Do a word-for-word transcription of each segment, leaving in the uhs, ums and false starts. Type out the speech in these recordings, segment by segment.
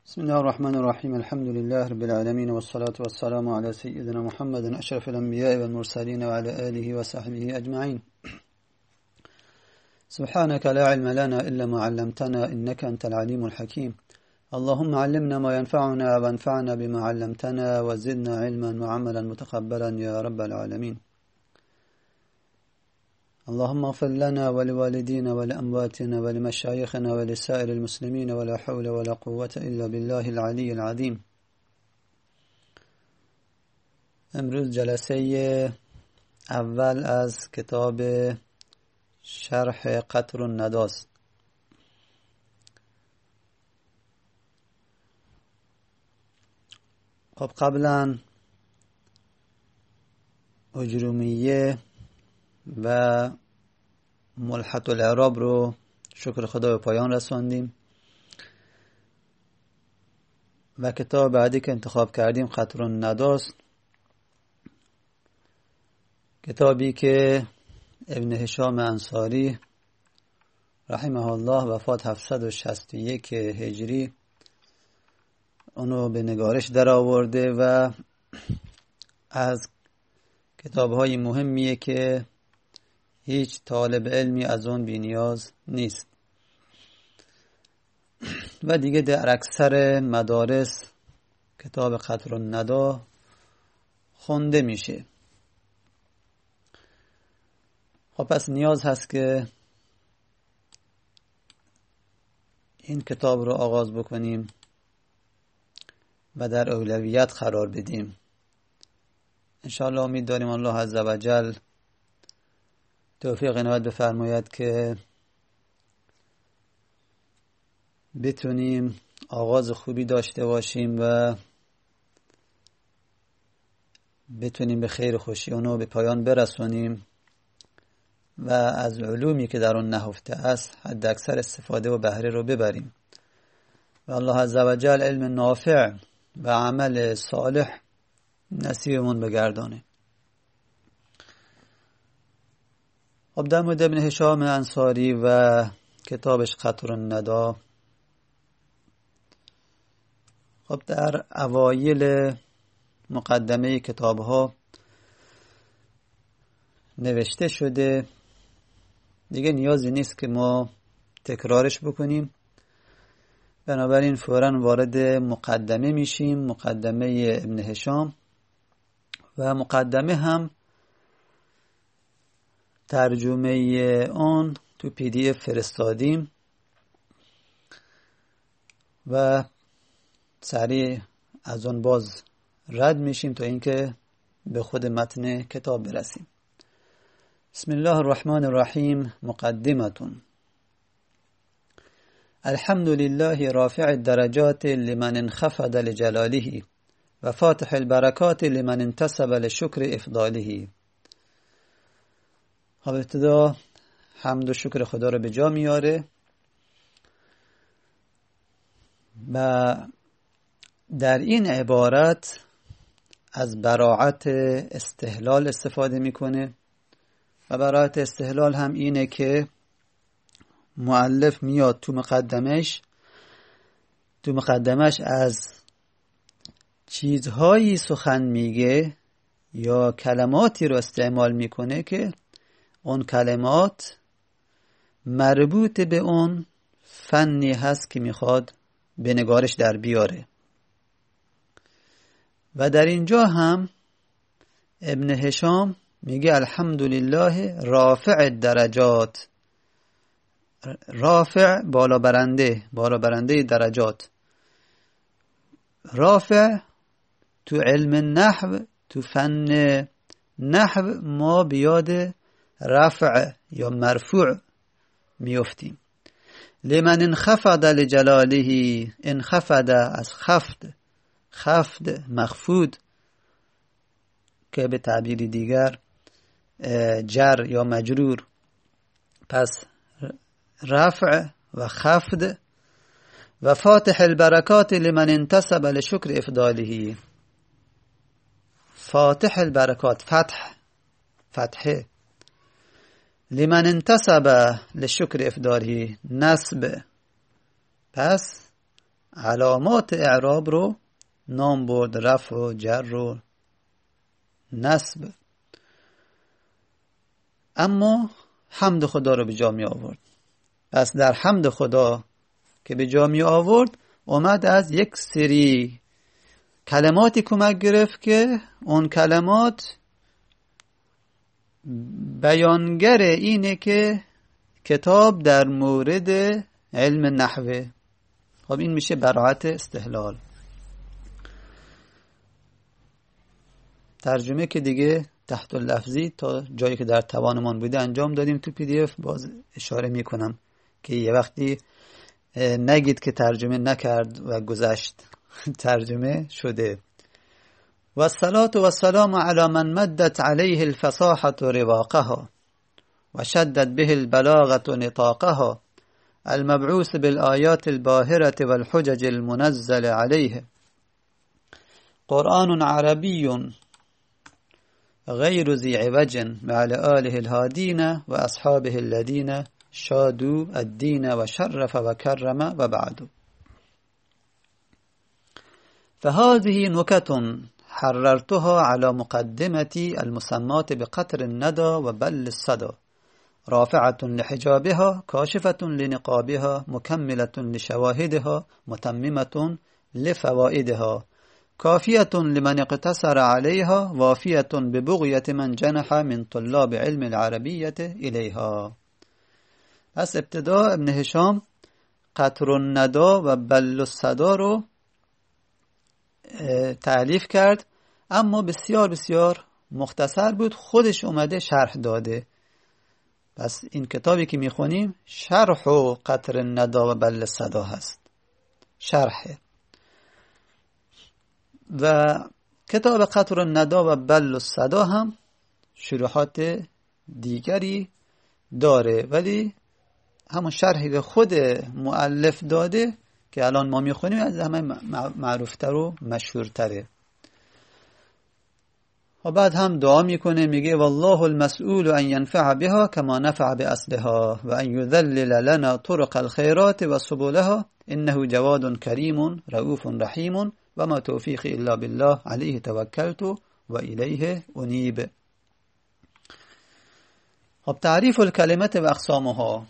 بسم الله الرحمن الرحيم الحمد لله رب العالمين والصلاة والسلام على سيدنا محمد أشرف الأنبياء والمرسلين وعلى آله وصحبه أجمعين. سبحانك لا علم لنا إلا ما علمتنا إنك أنت العليم الحكيم. اللهم علمنا ما ينفعنا وانفعنا بما علمتنا وزدنا علما وعملا متقبلا يا رب العالمين. اللهم اغفر لنا ولوالدينا ولأمواتنا ولمشايخنا ولسائر المسلمين ولا حول ولا قوة إلا بالله العلي العظيم. امروز جلسه اول از کتاب شرح قطر الندی است. خب قبلا اجرومیه و ملحة الاعراب رو شکر خدا به پایان رساندیم و کتاب بعدی که انتخاب کردیم قطر الندی است، کتابی که ابن هشام انصاری رحمه الله وفات هفتصد و شصت و یک هجری اونو به نگارش در آورده و از کتاب‌های مهمیه که هیچ طالب علمی از اون بی نیاز نیست و دیگه در اکثر مدارس کتاب قطر الندی خونده میشه. خب پس نیاز هست که این کتاب رو آغاز بکنیم و در اولویت قرار بدیم. انشاءالله امید داریم الله عزوجل توفیق عنایت بفرماید که بتونیم آغاز خوبی داشته باشیم و بتونیم به خیر و خوشی اونو به پایان برسونیم و از علومی که در اون نهفته است حد اکثر استفاده و بهره رو ببریم و الله عزوجل علم نافع و عمل صالح نصیبمون بگردانه. خب در مورد ابن هشام انصاری و کتابش قطر الندی، خب در اوایل مقدمه کتاب ها نوشته شده، دیگه نیازی نیست که ما تکرارش بکنیم، بنابراین فوراً وارد مقدمه میشیم. مقدمه ابن هشام و مقدمه هم ترجمه اون تو پی دی اف فرستادیم و سریع از اون باز رد میشیم تا اینکه به خود متن کتاب برسیم. بسم الله الرحمن الرحیم. مقدمتون. الحمد لله رافع الدرجات لمن انخفض لجلاله و فاتح البرکات لمن انتسب لشکر افضاله. خب ابتدا حمد و شکر خدا رو به جا میاره و در این عبارت از براعت استحلال استفاده میکنه و براعت استحلال هم اینه که مؤلف میاد تو مقدمش تو مقدمش از چیزهایی سخن میگه یا کلماتی رو استعمال میکنه که اون کلمات مربوط به اون فنی هست که میخواد به نگارش در بیاره و در اینجا هم ابن هشام میگه الحمدلله رافع الدرجات. رافع بالا برنده، بالا برنده درجات. رافع تو علم نحو، تو فن نحو ما بیاد رفع یا مرفوع میفتیم. لمن انخفض لجلاله، انخفض از خفض، خفض مخفوض که به تعبیر دیگر جر یا مجرور، پس رفع و خفض. و فاتح البرکات لمن انتسب لشکر افضاله. فاتح البرکات، فتح، فتحه. لمن انتسب لشکر افضاله، نسب، پس علامات اعراب رو نام برد، رفع و جر و نصب، اما حمد خدا رو به جا می آورد. پس در حمد خدا که به جا می آورد اومد از یک سری کلماتی کمک گرفت که اون کلمات بیانگر اینه که کتاب در مورد علم نحوه. خب این میشه براعت استحلال. ترجمه که دیگه تحت اللفظی تا جایی که در توانمان بوده انجام دادیم تو پی دی اف. باز اشاره میکنم که یه وقتی نگید که ترجمه نکرد و گذشت. ترجمه شده. و الصلاة و السلام علی من مدت علیه الفصاحة رواقها و شدت به البلاغة نطاقها المبعوث بالآیات الباهرة والحجج المنزل علیه قرآن عربی غیر ذی عوج مع آله الهادین و اصحابه الذین شادوا الدین و شرف و کرم و بعد. فهذه نكت حررتها على مقدمتي المسمات بقطر الندى وبل الصدى رافعة لحجابها كاشفة لنقابها مكملة لشواهدها متممة لفوائدها كافية لمن اقتصر عليها وافية ببغية من جنح من طلاب علم العربية إليها. از ابتدا ابن هشام قطر الندا و بل الصدا رو تألیف کرد، اما بسیار بسیار مختصر بود. خودش اومده شرح داده. پس این کتابی که میخونیم شرح و قطر الندا و بل الصدا هست، شرحه. و کتاب قطر الندا و بل الصدا هم شروحات دیگری داره، ولی همون شرحی که خود مؤلف داده که الان ما میخونیم از همه معروفتر و مشهورتره. و بعد هم دعا میکنه، میگه والله المسئول ان ينفع بها كما نفع باصلها و ان يذلل لنا طرق الخيرات و سبلها انه جواد کریم رؤوف رحیم و ما توفیقی الا بالله علیه توکلت و الیه انیب. خب تعریف الکلمه و اقسامها.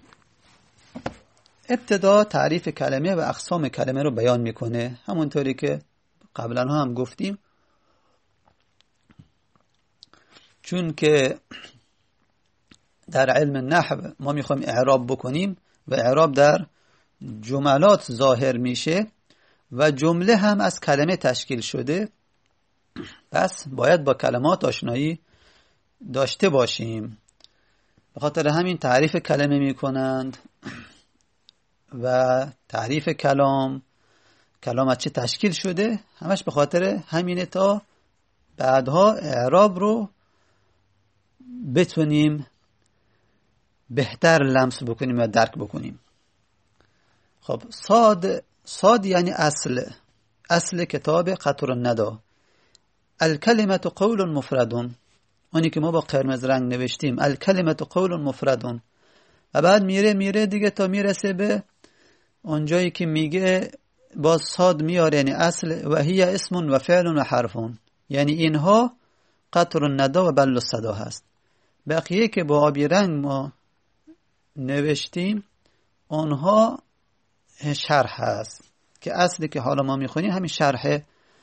ابتدا تعریف کلمه و اقسام کلمه رو بیان میکنه، همونطوری که قبلا هم گفتیم. چون که در علم نحو ما میخوایم اعراب بکنیم و اعراب در جملات ظاهر میشه و جمله هم از کلمه تشکیل شده، پس باید با کلمات آشنایی داشته باشیم. به خاطر همین تعریف کلمه میکنند و تعریف کلام، کلام از چه تشکیل شده، همش به خاطر همینه تا بعدها اعراب رو بتونیم بهتر لمس بکنیم و درک بکنیم. خب صاد، صاد یعنی اصل، اصل کتاب قطر الندا. الکلمه قول مفرد، اونی که ما با قرمز رنگ نوشتیم الکلمه قول مفرد، و بعد میره میره دیگه تا میرسه به اونجایی که میگه با صاد میاره یعنی اصل و هی اسم و فعل و حرف، یعنی اینها قطر الندا و بل الصدا هست. بقیه که با آبی رنگ ما نوشتیم اونها شرح هست که اصلی که حالا ما میخونیم همین شرح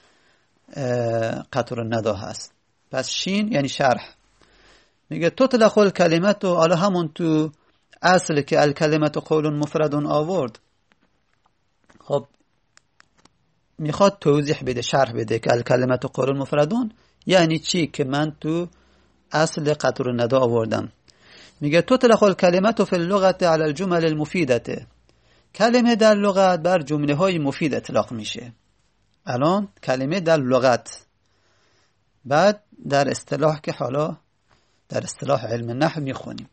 قطر الندا هست. پس شین یعنی شرح. میگه تطلق الکلمت، و حالا همون تو اصل که الکلمت قول مفرد آورد، خب میخواد توضیح بده، شرح بده که الکلمت قول مفردون یعنی چی که من تو اصل قطر الندا آوردم. میگه تطلق الکلمت فی اللغت علی الجمل المفیدة، کلمه در لغت بر جمله های مفید اطلاق میشه. الان کلمه در لغت، بعد در اصطلاح که حالا در اصطلاح علم نحو میخونیم.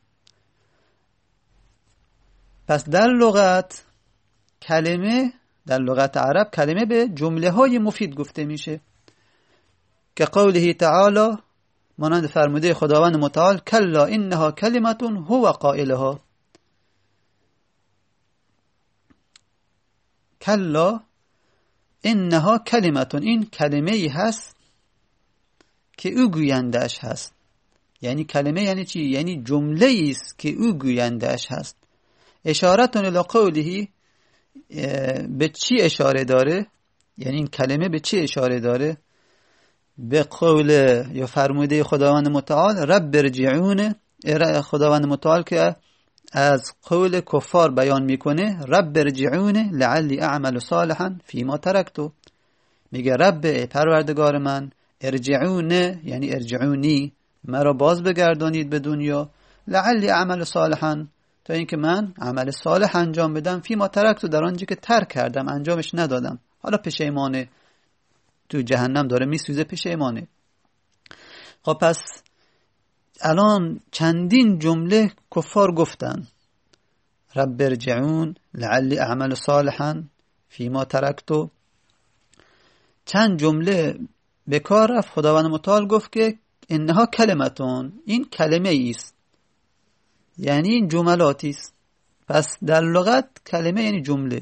پس در لغت کلمه، در لغت عرب کلمه به جمله های مفید گفته میشه که قوله تعالی، مانند فرموده خداوند متعال کلا انها کلمه هو قائلها. کلا انها کلمتون، این کلمه ای هست که او گوینده‌اش هست. یعنی کلمه یعنی چی؟ یعنی جمله ای است که او گوینده‌اش هست. اشارتون الی قوله، به چی اشاره داره؟ یعنی این کلمه به چی اشاره داره؟ به قول یا فرموده خداوند متعال رب ارجعون، خداوند متعال که از قول کفار بیان میکنه رب ارجعون لعلی اعمل صالحا فیما ترکتو، میگه رب پروردگار من، ارجعون یعنی ارجعونی، مرا باز بگردانید به دنیا، لعلی اعمل صالحا تا اینکه من عمل صالح انجام بدم، فیما ترکتو در آنچه که ترک کردم انجامش ندادم. حالا پشیمانه، تو جهنم داره میسوزه، پشیمانه. خب پس الان چندین جمله کفار گفتن رب ارجعون لعلی اعمل صالحا فیما ترکتو، چند جمله به کار رفت. خداوند متعال گفت که انها کلمتون، این کلمه ایست، یعنی این جملاتی است. پس در لغت کلمه یعنی جمله.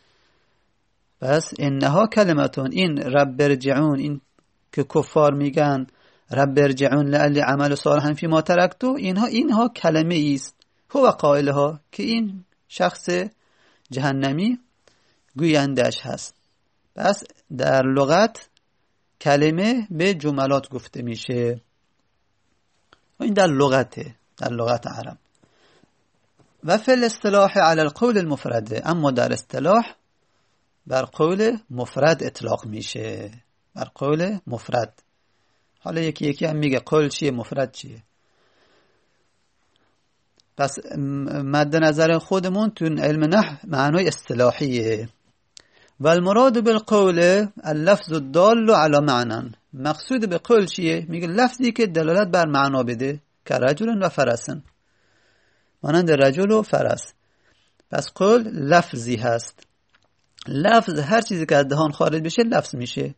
پس انها کلمتون، این رب ارجعون، این که کفار میگن رب ارجعون لعلی عمل صالحا فیما ترکتو، اینها اینها کلمه ایست، هو قائلها، که این شخص جهنمی گویندش هست. پس در لغت کلمه به جملات گفته میشه. این در لغته، در لغت عرب. و فی الاصطلاح علی القول المفرد، اما در اصطلاح بر قول مفرد اطلاق میشه، بر قول مفرد. حالا یکی یکی هم میگه قول چیه، مفرد چیه. پس مد نظر خودمون تو علم نحو معنای اصطلاحیه. و المراد بالقول اللفظ الدال على معنى، مقصود به قول چیه؟ میگه لفظی که دلالت بر معنا بده، که رجل و فرسن، مانند رجل و فرس. پس قول لفظی هست. لفظ هر چیزی که از دهان خارج بشه لفظ میشه.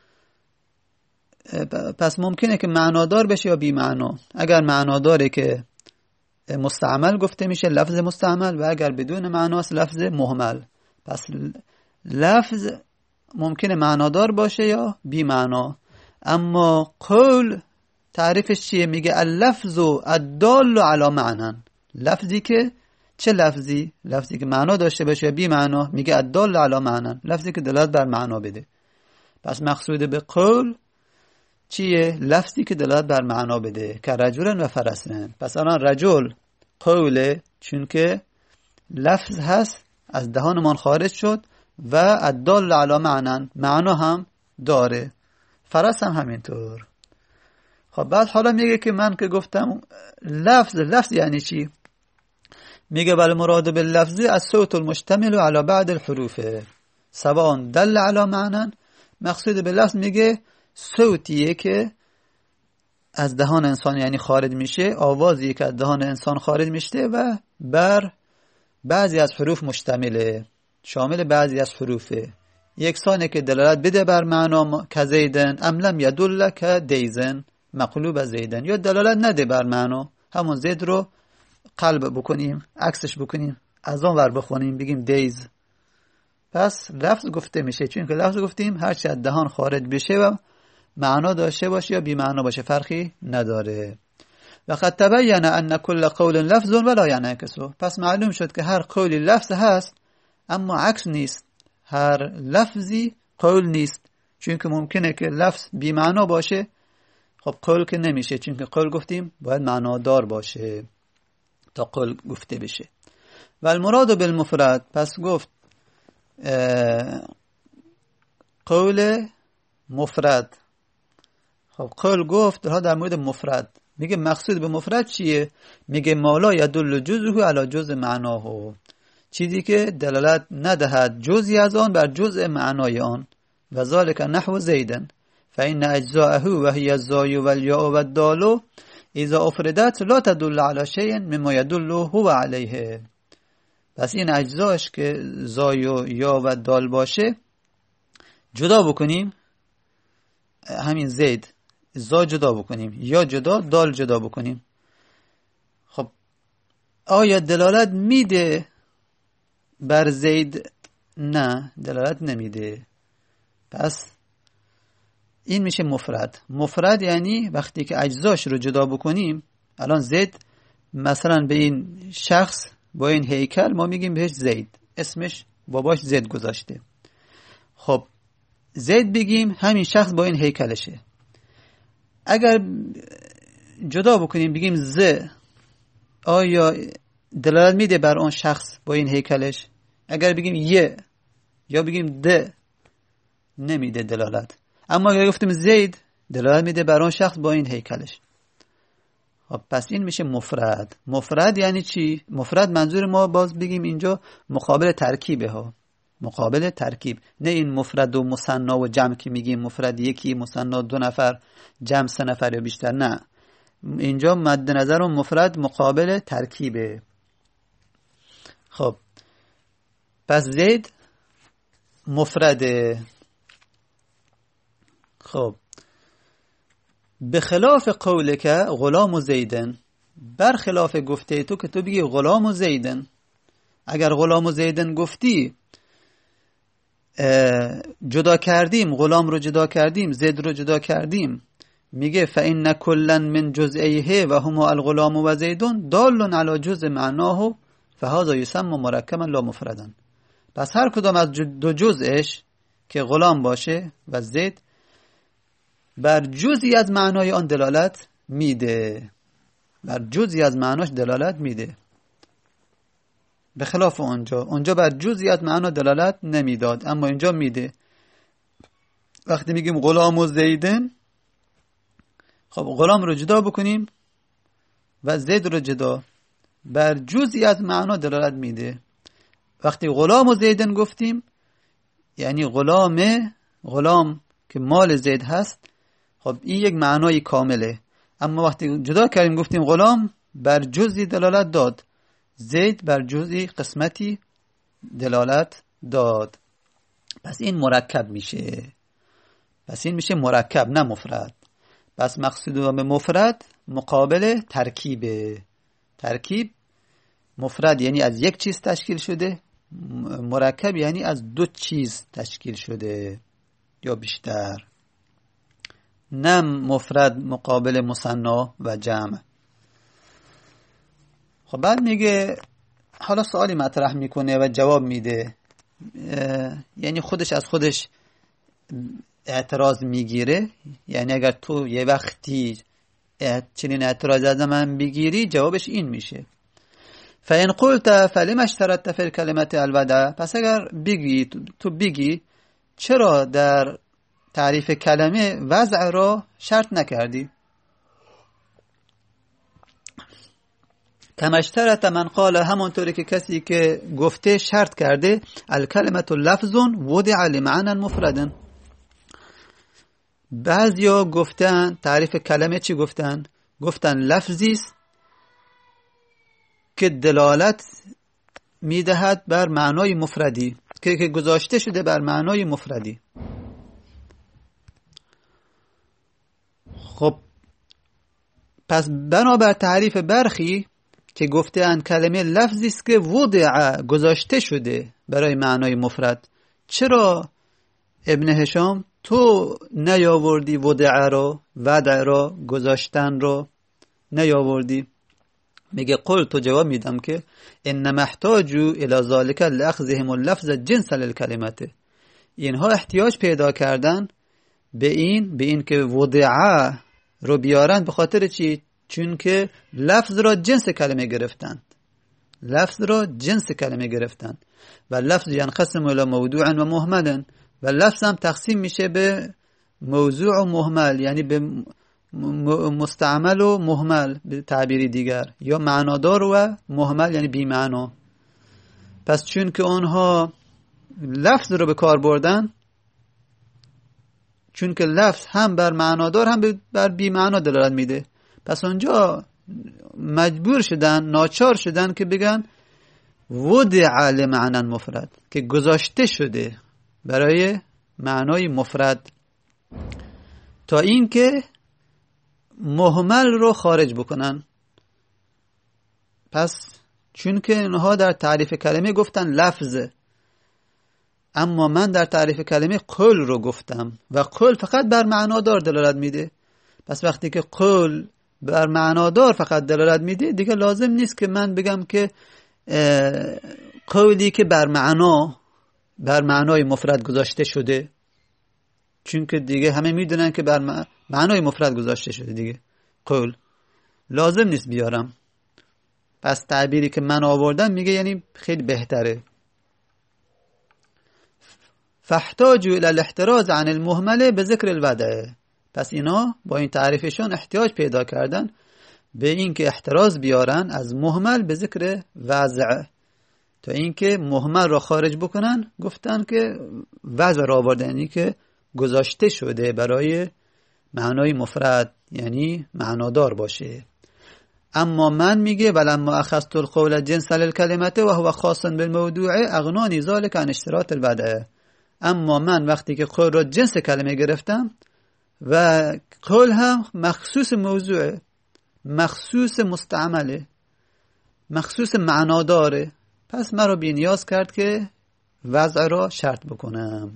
پس ممکنه که معنادار بشه یا بی معنا. اگر معناداره که مستعمل گفته میشه لفظ مستعمل، و اگر بدون معناست لفظ مهمل. پس لفظ ممکنه معنادار باشه یا بی معنا. اما قول تعریفش چیه؟ میگه اللفظ الدال علی معنی، لفظی که چه لفظی؟ لفظی که معنا داشته باشه یا بی معنا. میگه الدال علی معنی، لفظی که دلالت بر معنا بده. پس مقصود به قول چیه؟ لفظی که دلالت بر معنا بده، که رجل و فرسن. پس الان رجل قوله، چون که لفظ هست از دهانمان خارج شد، و الدال علی معنی، معنا هم داره. فرس هم همینطور. خب بعد حالا میگه که من که گفتم لفظ، لفظ یعنی چی؟ میگه بل مراد باللفظ الصوت المشتمل على بعض الحروف سواء دل على معنی. مقصود به لفظ میگه صوتیه که از دهان انسان یعنی خارج میشه، آوازی که از دهان انسان خارج میشه و بر بعضی از حروف مشتمله، شامل بعضی از حروفه. یکسانه که دلالت بده بر معنا، که زیدن ام لم یدل که دیزن مقلوب زیدن، یا دلالت نده بر معنا، همون زید رو قلب بکنیم، عکسش بکنیم، از اون ور بخونیم بگیم دیز. پس لفظ گفته میشه، چون که لفظ گفتیم هرچی از دهان خارج بشه و معنا داشته باشه یا بی معنا باشه فرقی نداره. وقد تبین ان كل قول لفظ ولا ينعكس. پس معلوم شد که هر قولی لفظ هست اما عکس نیست، هر لفظی قول نیست، چون که ممکنه که لفظ بی معنا باشه. خب قول که نمیشه، چون که قول گفتیم باید معنادار باشه تا قول گفته بشه. و المراد بالمفرد، پس گفت قول مفرد. خب قول گفت در در مورد مفرد میگه مقصود به مفرد چیه؟ میگه مالا یدل جزءه علی جزء معناه، چیزی که دلالت ندهد جزئی از آن بر جزء معنای آن. و ذالک نحو زیدن فإن اجزاءه و هی الزای و الیاء و الدال اذا افردت لا تدل علی شیء مما یدل هو علیه. پس این اجزاش که زای و یا و دال باشه جدا بکنیم، همین زید زا جدا بکنیم، یا جدا، دال جدا بکنیم. خب آیا دلالت میده بر زید نه دلالت نمیده. پس این میشه مفرد. مفرد یعنی وقتی که اجزاش رو جدا بکنیم، الان زید مثلا به این شخص با این هیکل ما میگیم بهش زید، اسمش باباش زید گذاشته. خب زید بگیم همین شخص با این هیکلشه. اگر جدا بکنیم بگیم ز، آیا دلالت میده بر اون شخص با این هیکلش؟ اگر بگیم ی یا بگیم د نمیده دلالت. اما اگر گفتیم زید دلالت میده بر اون شخص با این هیکلش. خب پس این میشه مفرد. مفرد یعنی چی؟ مفرد منظور ما باز بگیم اینجا مقابل ترکیبه ها، مقابل ترکیب، نه این مفرد و مثنا و جمع که میگیم مفرد یکی، مثنا دو نفر، جمع سه نفر یا بیشتر. نه، اینجا مد نظر و مفرد مقابل ترکیبه. خب پس زید مفرده. خب به خلاف قول که غلام و زیدن، بر خلاف گفته تو که تو بگی غلام و زیدن. اگر غلام و زیدن گفتی جدا کردیم، غلام رو جدا کردیم، زید رو جدا کردیم، میگه فإن كلا من جزئیه و هما الغلام و زیدون دال علی جزء معناه فهذا یسمى مرکبا لا مفردا. پس هر کدام از دو جزءش که غلام باشه و زید بر جزئی از معنای آن دلالت میده، بر جزئی از معناش دلالت میده. به خلاف اونجا، اونجا بر جزئی از معنا دلالت نمیداد، اما اینجا میده. وقتی میگیم غلام و زیدن، خب غلام رو جدا بکنیم و زید رو جدا، بر جزئی از معنا دلالت میده. وقتی غلام و زیدن گفتیم یعنی غلام، غلام که مال زید هست، خب این یک معنای کامله. اما وقتی جدا کردیم گفتیم غلام، بر جزئی دلالت داد، زید بر جزئی قسمتی دلالت داد. پس این مرکب میشه. پس این میشه مرکب نه مفرد. پس مقصود به مفرد مقابل ترکیبه. ترکیب مفرد یعنی از یک چیز تشکیل شده، مرکب یعنی از دو چیز تشکیل شده یا بیشتر. نه مفرد مقابل مثنا و جمع. خب بعد میگه حالا سوالی مطرح میکنه و جواب میده، یعنی خودش از خودش اعتراض میگیره. یعنی اگر تو یه وقتی چنین اعتراض از من بگیری جوابش این میشه فإن قلت فلم اشترطت فی الکلمة الودع. پس اگر بگی تو بگی چرا در تعریف کلمه وضع را شرط نکردی؟ کما اشترط من قال، همونطوری که کسی که گفته شرط کرده الکلمة لفظ وضع لمعنى مفرد. بعضیا گفتن تعریف کلمه چی گفتن؟ گفتن لفظی است که دلالت میدهد بر معنای مفردی، که که گذاشته شده بر معنای مفردی. خب پس بنابر تعریف برخی که گفتن کلمه لفظی است که وضع گذاشته شده برای معنای مفرد، چرا ابن هشام تو نیاوردی وضع رو، وضع رو، گذاشتن رو نیاوردی؟ میگه قل، تو جواب میدم که انما احتاجوا الى ذلك لاخذهم اللفظ جنس للكلمه. اینها احتیاج پیدا کردن به این به این که وضع رو بیارن. به خاطر چی؟ چون که لفظ را جنس کلمه گرفتن، لفظ را جنس کلمه گرفتن. و لفظ ينقسم الى موضوع و مهمل، و لفظ هم تقسیم میشه به موضوع و مهمل، یعنی به مستعمل و مهمل به تعبیری دیگر، یا معنادار و مهمل یعنی بی معنا. پس چون که اونها لفظ رو به کار بردن، چون که لفظ هم بر معنادار هم بر بی معنا دلالت میده، پس اونجا مجبور شدن، ناچار شدن که بگن وضع لمعنى مفرد، که گذاشته شده برای معنای مفرد، تا این که مهمل رو خارج بکنن. پس چون که اینها در تعریف کلمه گفتن لفظ، اما من در تعریف کلمه قول رو گفتم و قول فقط بر معنادار دلالت میده. پس وقتی که قول بر معنادار فقط دلالت میده، دیگه لازم نیست که من بگم که قولی که بر معنا بر معنای مفرد گذاشته شده، چون که دیگه همه میدونن که بر معنای مفرد گذاشته شده دیگه قول لازم نیست بیارم. پس تعبیری که من آوردم میگه یعنی خیلی بهتره. فاحتاجوا الى الاحتراز عن المهمل بذکر الودع. پس اینا با این تعریفشون احتیاج پیدا کردن به این که احتراز بیارن از مهمل به ذکر وضع، تا این که مهمل را خارج بکنن. گفتن که وضع را آوردن، یعنی که گذاشته شده برای معنای مفرد، یعنی معنادار باشه. اما من میگه ولما اخذت القول جنس للكلمه و هو خاص بالموضوع اغنانی ذلك عن اشتراط الودع. اما من وقتی که قول را جنس کلمه گرفتم و قول هم مخصوص موضوع، مخصوص مستعمله، مخصوص معناداره، پس من رو بی نیاز کرد که وضع را شرط بکنم.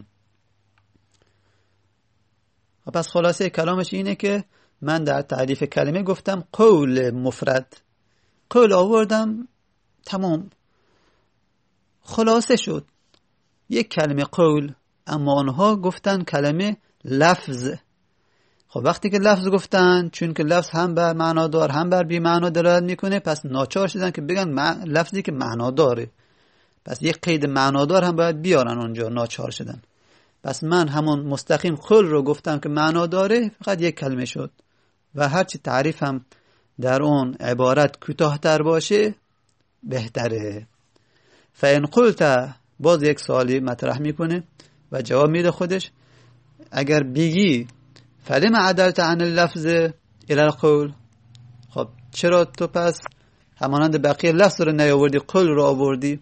پس خلاصه کلامش اینه که من در تعریف کلمه گفتم قول مفرد، قول آوردم، تمام، خلاصه شد یک کلمه قول. اما آنها گفتن کلمه لفظ. خب وقتی که لفظ گفتن، چون که لفظ هم بر معنادار هم بر بی معنا دلالت میکنه، پس ناچار شدن که بگن لفظی که معنا داره، پس یک قید معنادار هم باید بیارن اونجا، ناچار شدن. پس من همون مستقیم قول رو گفتم که معنا داره، فقط یک کلمه شد و هرچی تعریف هم در اون عبارت کوتاه‌تر باشه بهتره. فإن قلت، باز یک سوالی مطرح میکنه و جواب میده خودش. اگر بگی فلم عدلت عن اللفظ الى القول، خب چرا تو پس همانند بقیه لفظ رو نیاوردی، قول رو آوردی؟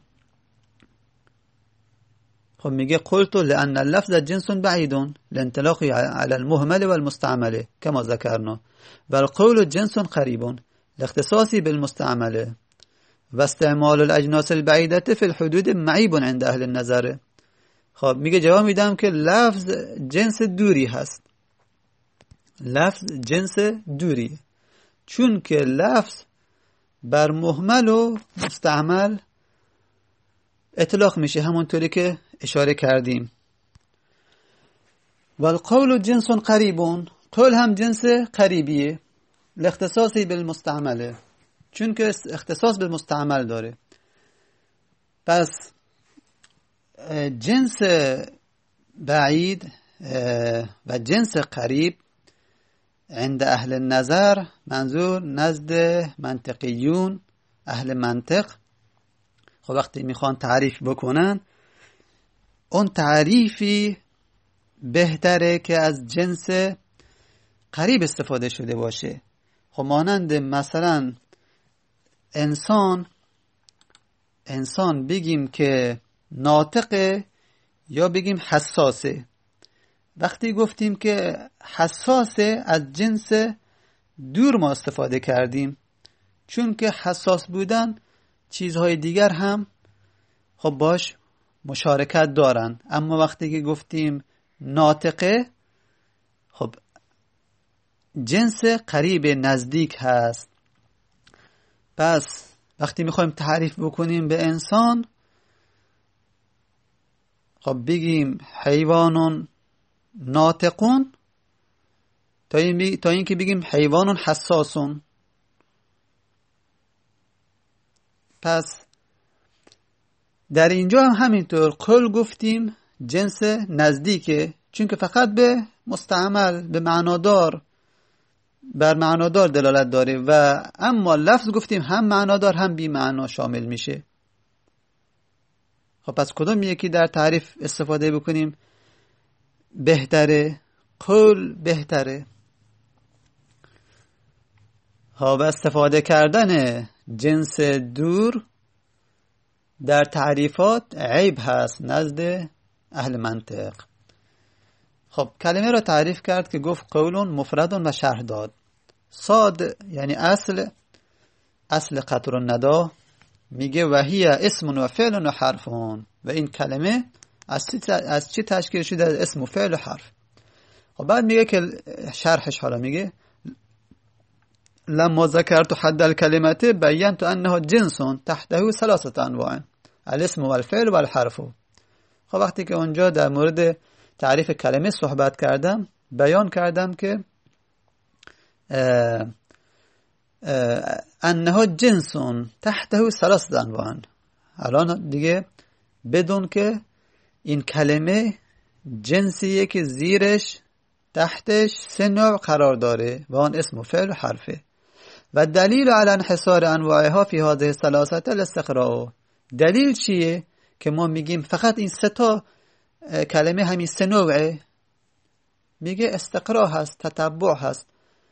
خب میگه قلت لأن اللفظ جنس بعید لانطلاق على المهمل والمستعمل كما ذكرنا، والقول جنس قريب لاختصاصي بالمستعمل، واستعمال الاجناس البعيدة في الحدود معيب عند اهل النظر. خب میگه جواب میدم که لفظ جنس دوری هست، لفظ جنس دوری، چون که لفظ بر مهمل و مستعمل اطلاق میشه، همونطوری که اشاره کردیم. والقول جنس قریب، قول هم جنس قریبیه، لاختصاصی بالمستعمله، چون که اختصاص به مستعمل داره. پس جنس بعید و جنس قریب عند اهل النظر، منظور نزد منطقیون، اهل منطق، خب وقتی میخوان تعریف بکنن، اون تعریفی بهتره که از جنس قریب استفاده شده باشه. خب مانند مثلا انسان انسان بگیم که ناطقه یا بگیم حساسه. وقتی گفتیم که حساسه، از جنس دور ما استفاده کردیم، چون که حساس بودن چیزهای دیگر هم خب باش مشارکت دارن. اما وقتی که گفتیم ناطقه، خب جنس قریب نزدیک هست. پس وقتی میخوایم تعریف بکنیم به انسان، خب بگیم حیوانون ناطقون، تا این بی... تا این که بگیم حیوانون حساسون. پس در اینجا هم همینطور قول گفتیم جنس نزدیکه، چون که فقط به مستعمل، به معنادار، بر معنادار دلالت داره، و اما لفظ گفتیم هم معنادار هم بی معنا شامل میشه. خب پس کدوم یکی در تعریف استفاده بکنیم بهتره؟ قول بهتره. ها، و استفاده کردن جنس دور در تعریفات عیب هست نزد اهل منطق. خب کلمه را تعریف کرد که گفت قولون مفردون و شرح داد. صاد یعنی اصل، اصل قطر الندا، میگه وحی اسم و فعل و حرفون، و این کلمه از چی از چی تشکیل شده؟ اسم و فعل و حرف. خب بعد میگه که شرحش حالا میگه لما ذکرت حد الكلمات بینت انها جنس تحته ثلاثه انواع الاسم والفعل والحرف. خب وقتی که اونجا در مورد تعریف کلمه صحبت کردم بیان کردم که اه اه انها جنس تحته ثلاثه انواع. الان دیگه بدون که این کلمه جنسیه که زیرش تحتش سه نوع قرار داره و آن اسم و فعل و حرفه. و دلیل علی انحصار انواعها فی هذه الثلاثه الاستقراء. دلیل چیه که ما میگیم فقط این سه تا کلمه همین سه نوعه؟ میگه استقراء هست، تتبع هست،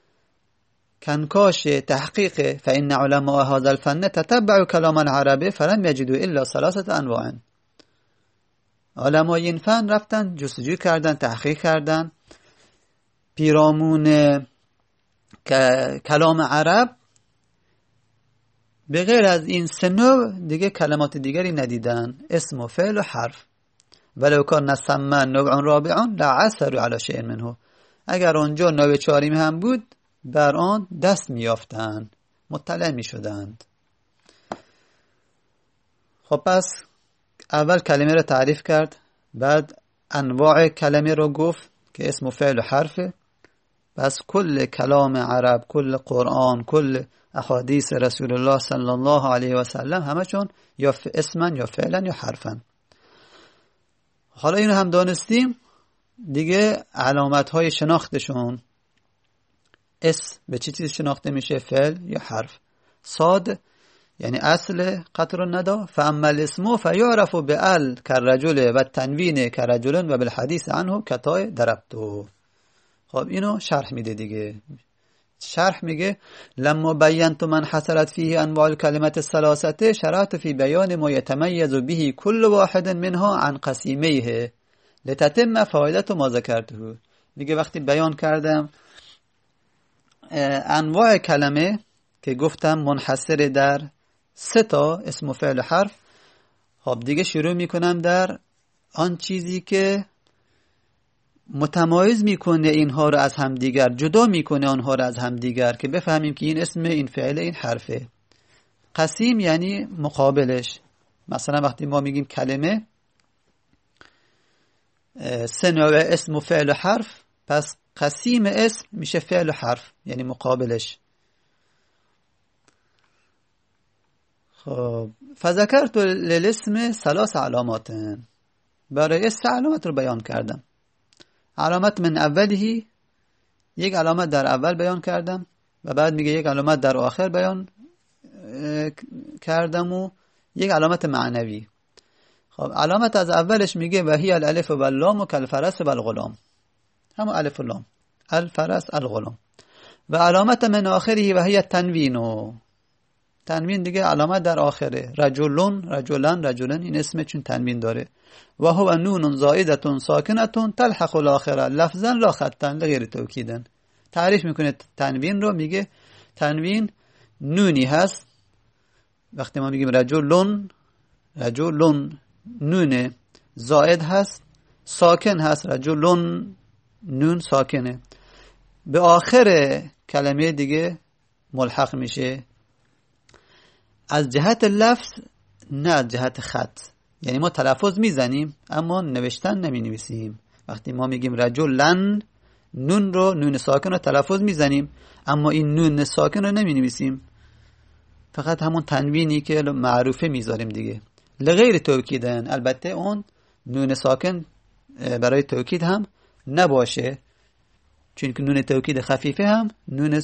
کنکاش تحقیق. فإن علماء هذا الفن تتبعوا كلام العرب فلم يجدوا الا ثلاثه انواع. علمای این فن رفتن جستجو کردن، تحقیق کردن پیرامون کلام عرب، به غیر از این سه نوع دیگه کلمات دیگری ندیدن، اسم و فعل و حرف. ولو کان نسمع نوع رابع لعثروا على شيء منه. اگر اونجا نوع چهارم هم بود بر آن دست میافتند، مطلع میشدند. خب پس اول کلمه رو تعریف کرد، بعد انواع کلمه رو گفت که اسم و فعل و حرفه. بس کل کلام عرب، کل قرآن، کل احادیث رسول الله صلی الله علیه و سلم همشون یا اسمن یا فعلن یا حرفن. حالا اینو هم دانستیم دیگه، علامت های شناختشون. اسم به چی چیز شناخته میشه؟ فعل یا حرف. صاد یعنی اصل قطر الندى. فاما الاسم فيعرف بال كالرجل و التنوین كرجل و بالحديث عنه كتای ضربته. خب اینو شرح میده دیگه. شرح میگه لما بینت من حصلت فيه انواع الكلمات الثلاثه شرعت في بيان ما يتميز به كل واحد منها عن قسيميه لتتم فائده ما ذكرته. میگه وقتی بیان کردم انواع کلمه که گفتم منحصر در سه تا اسم و فعل و حرف، خب دیگه شروع میکنم در آن چیزی که متمایز میکنه اینها رو از هم دیگر، جدا میکنه آنها رو از هم دیگر، که بفهمیم که این اسم، این فعل، این حرفه. قسیم یعنی مقابلش. مثلا وقتی ما میگیم کلمه سه نوع اسم و فعل و حرف، پس قسیم اسم میشه فعل و حرف یعنی مقابلش. خب فذکرت للاسم ثلاث علامات. برای اسم علامت رو بیان کردم. علامت من اولی، یک علامت در اول بیان کردم و بعد میگه یک علامت در آخر بیان کردم و یک علامت معنوی. خب علامت از اولش میگه و هی الالف و اللام و کالفرس و الغلام، همون الف و لام، الفرس الغلام. و علامت من آخری و هی تنوین، و تنوین دیگه علامت در آخره. رجلون، رجلن، رجلن، این اسم چون تنوین داره. و هو نون زائده ساکنه تلحق الاخره لفظا لا خطا لغیر توکیدا. تعریف میکنه تنوین رو، میگه تنوین نونی هست. وقتی ما میگیم رجلون، رجلون نون زائد هست، ساکن هست. رجلون نون ساکنه، به آخر کلمه دیگه ملحق میشه. از جهت لفظ نه از جهت خط. یعنی ما تلفظ میزنیم اما نوشتن نمی نویسیم. وقتی ما میگیم رجلن، نون رو، نون ساکن رو تلفظ میزنیم اما این نون ساکن رو نمی نویسیم، فقط همون تنوینی که معروفه میذاریم دیگه. لغیر توکیدن، البته اون نون ساکن برای توکید هم نباشه، چون که نون توکید خفیفه هم نون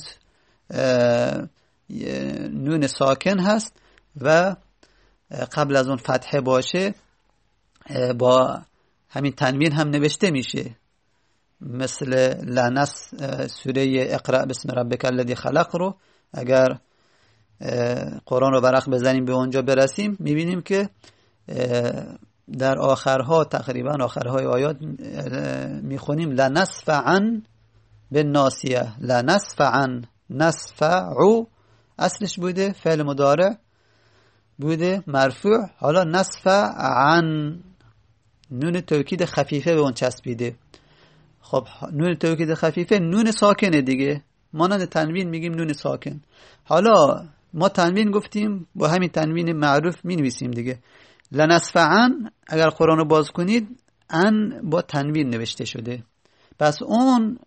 نون ساکن هست و قبل از اون فتحه باشه با همین تنوین هم نوشته میشه. مثل لنس سوره اقرأ بسم ربک الذی خلق رو اگر قرآن رو برق بزنیم به اونجا برسیم میبینیم که در آخرها، تقریبا آخرهای آیات میخونیم لنسفعن بالناصیه. لنسفعن، نسفعو اصلش بوده فعل مضارع بوده مرفوع، حالا نسفعن نون توکید خفیفه به اون چسبیده. خب نون توکید خفیفه نون ساکنه دیگه، مانند تنوین میگیم نون ساکن. حالا ما تنوین گفتیم، با همین تنوین معروف می نویسیم دیگه. لنصفعن اگر قرآن رو باز کنید ان با تنوین نوشته شده، پس اون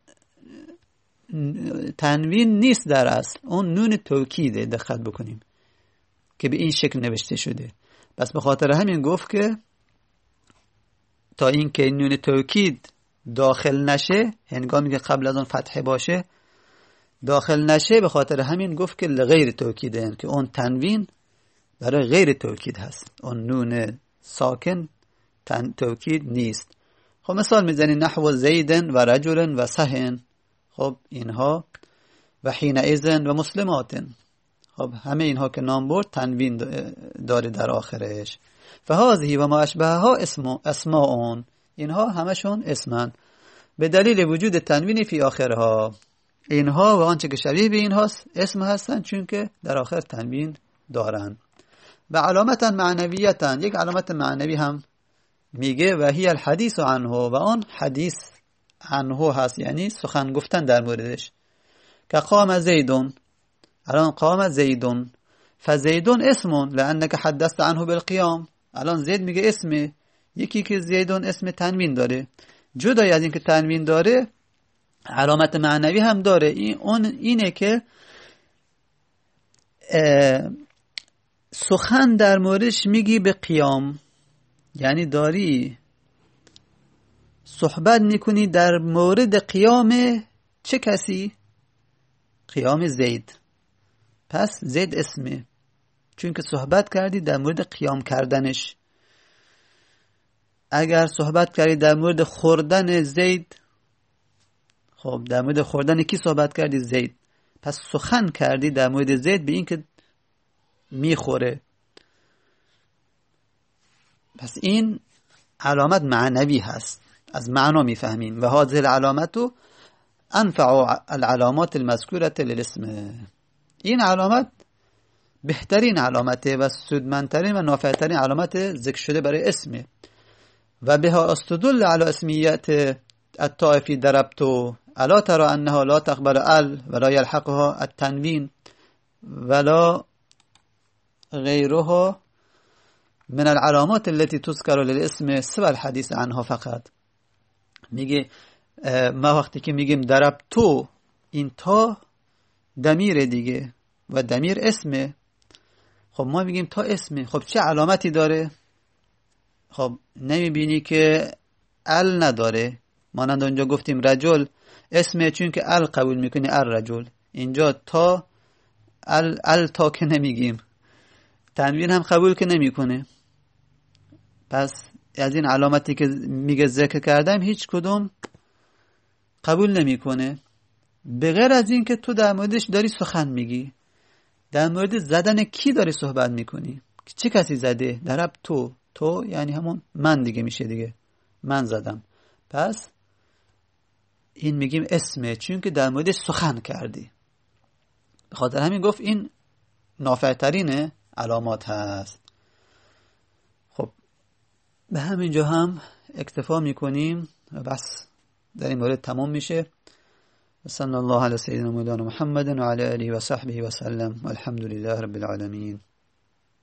تنوین نیست در اصل، اون نون توکیده. دقت بکنیم که به این شکل نوشته شده. پس به خاطر همین گفت که تا این که نون توکید داخل نشه، هنگامی که قبل از اون فتحه باشه داخل نشه، به خاطر همین گفت که لغیر توکیده، یعنی که اون تنوین برای غیر توکید هست، اون نون ساکن تن توکید نیست. خب مثال میزنی نحو زیدن و رجل و سهن، خب اینها و حین ایزن و مسلماتن، خب همه اینها که نام برد تنوین داره در آخرش. فهذه و ما اشبهها اسم اسماء، اینها همشون اسمن به دلیل وجود تنوین فی آخرها. اینها و آنچه که شبیه به اینهاست اسم هستن چون که در آخر تنوین دارن. و علامتا معنویتا، یک علامت معنوی هم میگه و هی الحدیث عنه، و آن حدیث عنه هست، یعنی سخن گفتن در موردش. که قام زیدون، الان قام زیدون، فزیدون اسمون لانک حدثت عنه بالقیام. الان زید میگه اسمه، یکی که زیدون اسم تنوین داره، جدای از این که تنوین داره علامت معنوی هم داره. این اون اینه که سخن در موردش میگی به قیام، یعنی داری صحبت میکنی در مورد قیام چه کسی؟ قیام زید. پس زید اسمه چون که صحبت کردی در مورد قیام کردنش. اگر صحبت کردی در مورد خوردن زید، خب در مورد خوردن کی صحبت کردی؟ زید. پس سخن کردی در مورد زید به این که میخوره. پس این علامت معنوی هست، از معنا میفهمیم. و هذه العلامتو انفع العلامات المذکورة للاسم، این علامت بهترین علامته و سودمندترین و نافعترین علامت ذکر شده برای اسمه. و بها استدل على اسمیت الطائفی دربتو الا ترى انها لا تقبل ال ولا يلحقها التنوین ولا غیرها من العلامات التي تذكر للاسم سوى الحديث عنها فقط. میگه ما وقتی که میگیم دربتو، این تا دمیر دیگه و دمیر اسمه. خب ما میگیم تا اسمه، خب چه علامتی داره؟ خب نمیبینی که ال نداره. مانند اونجا گفتیم رجل اسمه چون که ال قبول میکنی الرجل، اینجا تا ال ال تا که نمیگیم، تنوین هم قبول که نمیکنه. پس از این علامتی که میگه ذکر کردم هیچ کدوم قبول نمیکنه، به غیر از این که تو در موردش داری سخن میگی. در مورد زدن کی داری صحبت میکنی؟ چه کسی زده؟ درب تو، تو یعنی همون من دیگه میشه دیگه، من زدم. پس این میگیم اسمه چون که در موردش سخن کردی. به خاطر همین گفت این نافعترین علامات هست. خب به همینجا هم اکتفا میکنیم و بس در این مورد تمام میشه. صلی الله علی سیدنا مولانا محمد و علی آله و صحبه و سلم والحمد لله رب العالمین.